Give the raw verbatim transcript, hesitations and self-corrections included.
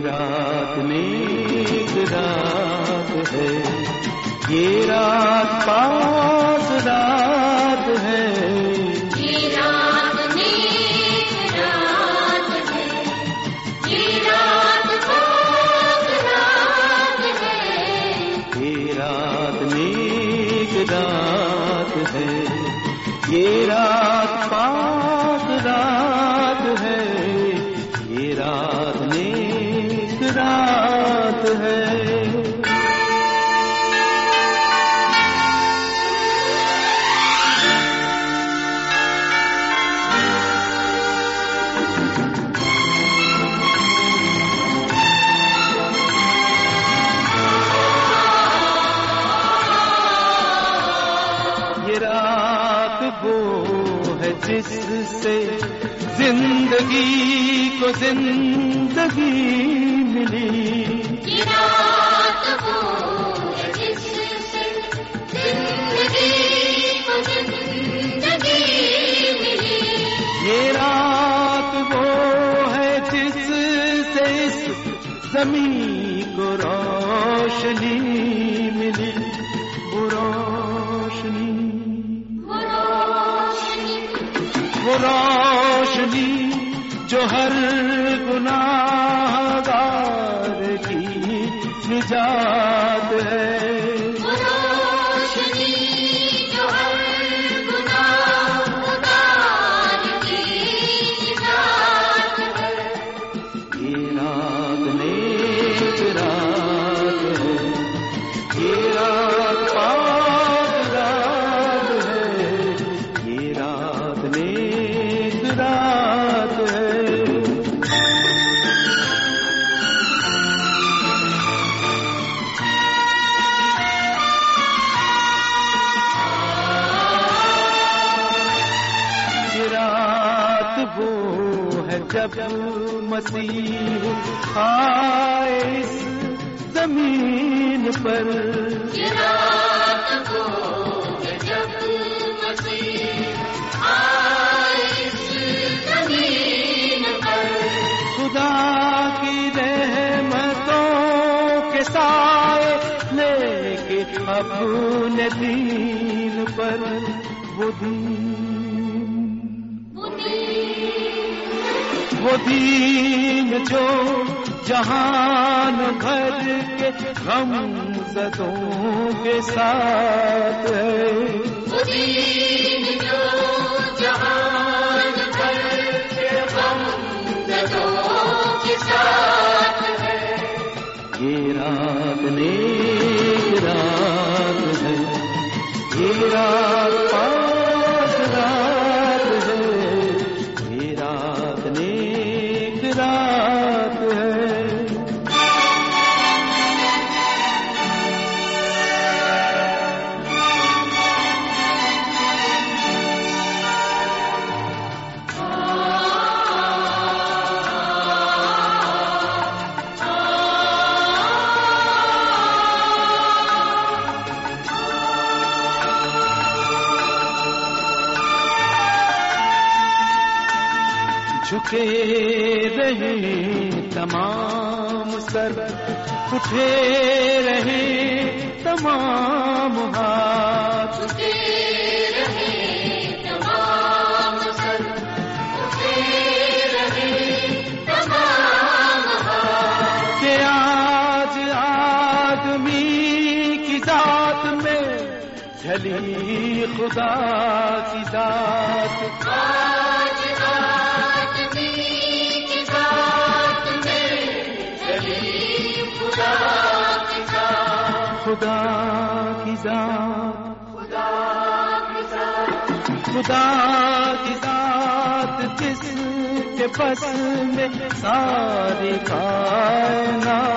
रात नेक रात है, ये रात पास रात है, ये रात नेक रात है, ये रात पास रात है, ये रात नेक रात है, ये रात पास रात है, ये रात नेक रात है। ये रात वो है जिससे जिंदगी को जिंदगी मिली, ये रात वो है जिससे जिंदगी को जिंदगी मिली, ये रात वो है जिससे इस ज़मीं को रोशनी मिली, वो रोशनी वो रोशनी जो हर गुनाहगार की निजात है, वो रोशनी जो हर गुनाहगार की निजात है, ये रात नेक रात है, ये रात पाक रात है, ये रात नेक रात है। ये रात वो है जब मसीह आए इस जमीन पर, ये रात वो है जब मसीह आए इस ज़मीन पर, खुदा की रहमतों के साए लेके अपने दीन पर, वो दीन वो दीन जो जहान भर के गम ज़दों के साथ है, वो दीन जो जहान भर के गम ज़दों के साथ है, ये रात नेक रात है, ये रात पाक रात है, ये रात नेक रात है। झुके रहे तमाम सर, उठे रहे तमाम हाथ, झुके रहे तमाम सर, उठे रहे तमाम हाथ, कि आज आदमी की जात में ढली खुदा की जात, आज आदमी की जात में ढली खुदा की जात, खुदा की जात, खुदा की जात, खुदा की जात जिसके बस में सारी कायनात